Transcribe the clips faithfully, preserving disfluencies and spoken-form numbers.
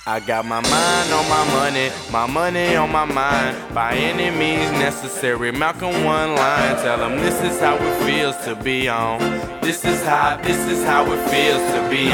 I got my mind on my money, my money on my mind. By any means necessary, Malcolm one line. Tell them this is how it feels to be on. This is how, this is how it feels to be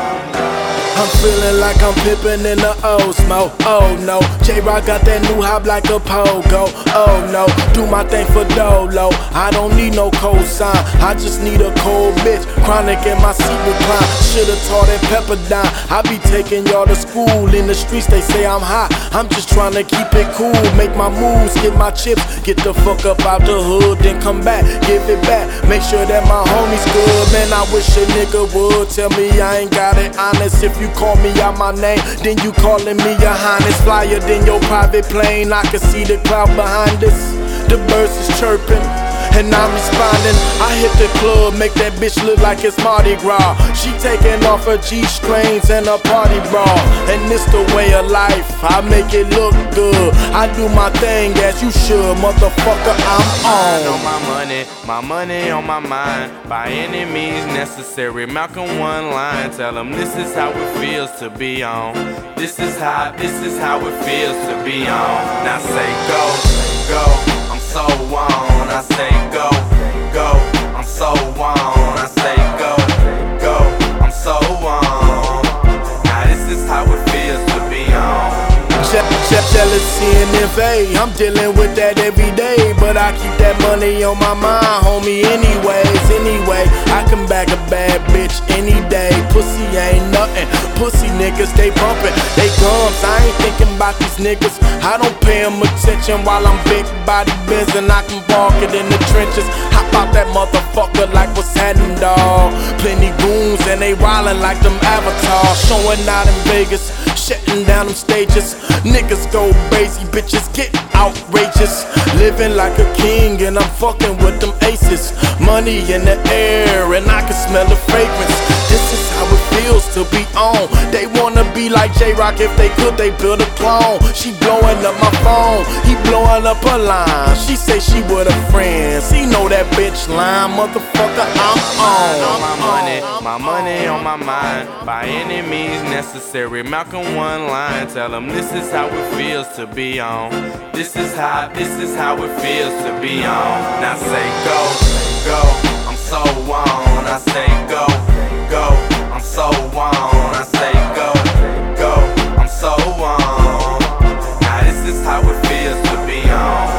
on. I'm feeling like I'm pimpin' in the Osmo. Oh no, J-Rock got that new hop like a pogo. Oh no, do my thing for Dolo. I don't need no cosign, I just need a cold bitch. Chronic in my seat recline. Shoulda taught at Pepperdine. I be taking y'all to school. In the streets they say I'm hot. I'm just tryna keep it cool. Make my moves, get my chips. Get the fuck up out the hood, then come back, give it back. Make sure that my homies good. Man, I wish a nigga would tell me I ain't got it honest. If you call me out my name, then you calling me your highness. Flyer than your private plane. I can see the cloud behind us. The birds is chirping, and I'm responding. I hit the club, make that bitch look like it's Mardi Gras. She taking off her G-strings and her party bra. And this the way of life, I make it look good. I do my thing as you should, motherfucker, I'm on. On my money, my money on my mind. By any means necessary, Malcolm one line. Tell them this is how it feels to be on. This is how, this is how it feels to be on. Now say go, go, I'm so on. I say go, go, I'm so on. I say go, go, I'm so on. Now this is how it feels to be on. Je je jealousy and envy, I'm dealing with that every day. But I keep that money on my mind, homie, anyways, anyway. I can bag a bad bitch any day. Pussy ain't nothing, pussy niggas, they bumpin', they gums. I ain't thinking about these niggas, I don't pay them attention. While I'm big body biz and I can walk it in the trenches. Hop out that motherfucker like what's happening, dawg. Plenty goons and they wildin' like them avatars. Showing out in Vegas, shutting down them stages. Niggas go crazy, bitches get outrageous. Living like a king and I'm fucking with them aces. Money in the air and I can smell the fragrance. This is how it feels to be on. They wanna be like J-Rock, if they could they build a clone. She blowing up my phone, he blowing up her line. She say she with her friends, he know that bitch line. Motherfucker, I'm on. On my money, my money on my mind. By any means necessary, Malcolm one line. Tell them this is how it feels to be on. This is how, this is how it feels to be on. Now say go, go, I'm so on. I say go, go, I'm so on. I say go, go, I'm so on. Now this is how it feels to be on.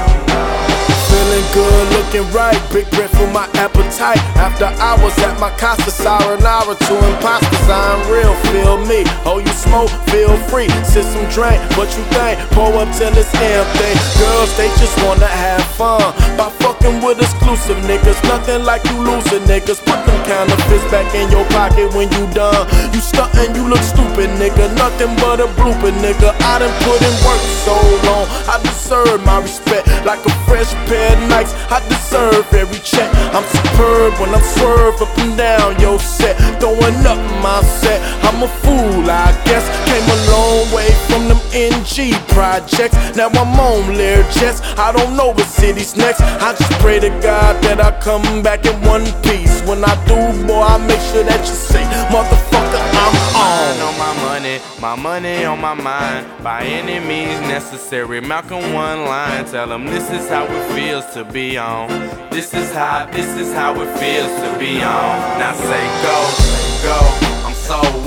Feeling good, looking right, big breath for my appetite. After hours at my casa, sayonara to imposters. I'm real, feel me. Oh, you smoke, feel free. Sit some drink, what you think? Pour up till it's empty. Girls, they just wanna have fun by fucking with exclusive niggas. Nothing like you losing niggas. Put them counterfeits back in your pocket when you done. You stuntin', you look stupid, nigga. Nothing but a blooper, nigga. I done put in work so long, I deserve my respect. Like a fresh pair of Nikes, I deserve every check. I'm superb when I'm swerve up and down your set, throwing up my set. I'm a fool, I guess. Came a long way from them N G projects. Now I'm on Learjets. I don't know what city's next. I just pray to God that I come back in one piece. When I do, boy, I make sure that you say, motherfucker, I'm on. On my money, my money on my mind. By any means necessary, Malcolm one line. Tell them this is how it feels to be on. This is how, this is how it feels to be on. Now say go, go, I'm so